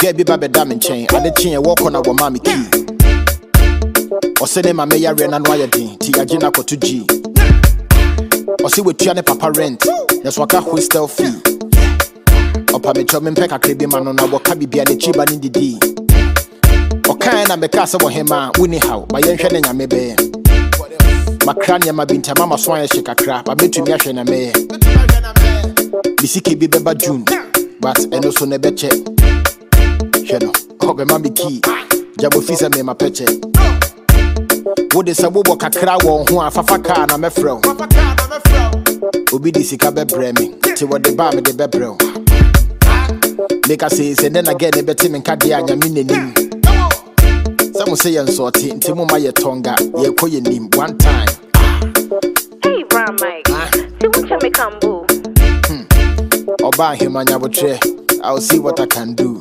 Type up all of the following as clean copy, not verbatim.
Get be baby damn chain. I let you walk on our mommy key. Or send him a mayor and annoy thing. Tia Jina ko 2G. Or see what Tiane Papa rent. That's what I whistle fee. Or Pame Chomin Pekka Cribby man on our cabby be a chiban in the D. Or kind of make us over him, winnie how, by Yanshan and Maybe. Macrania, my binta mama swine shake a crap. I met to me and a may. Bisiki be beba June, but and also never check. Sheno, oh, be mammy key. Jabo Fisa me my peche. What is a wobo kakra who are Fafaka and a mefro? Obidi Sikabe Bremi, till what the bar with the bebro. Make us say, and then again, a betim and Kadia and Yamini. Some will say, and sorty, Timoma Tonga, ye koye nim one time. Hey, Brown Mike, see what you make boo. Or buy him and I will try. I'll see what I can do.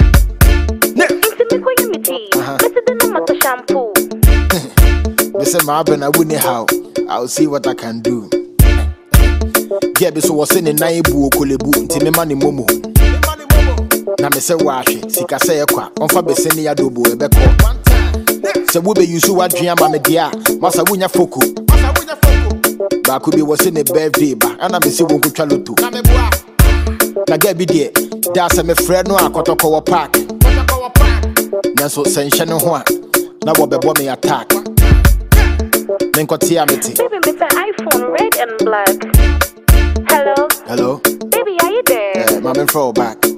Shampoo. Listen, Marvin, I wouldn't how. I'll see what I can do. Yeah, this was in a naibu, Kulebu, Timimani Momo. Now, say, wash it, Sika say a quack, on Fabesini Adobo, a beco. So, we be used to a dream, Mamedia, Masawunya Foku. Bakubi was in a birthday, and I'm a civil Kuchalutu. Na get be there, that's a me friend no Akotoko Park. Nanso sensation no ho. Na wo bebo me attack. Menkotia meti. Baby, Mr. iPhone red and black. Hello? Hello? Baby, are you there? My man throw back.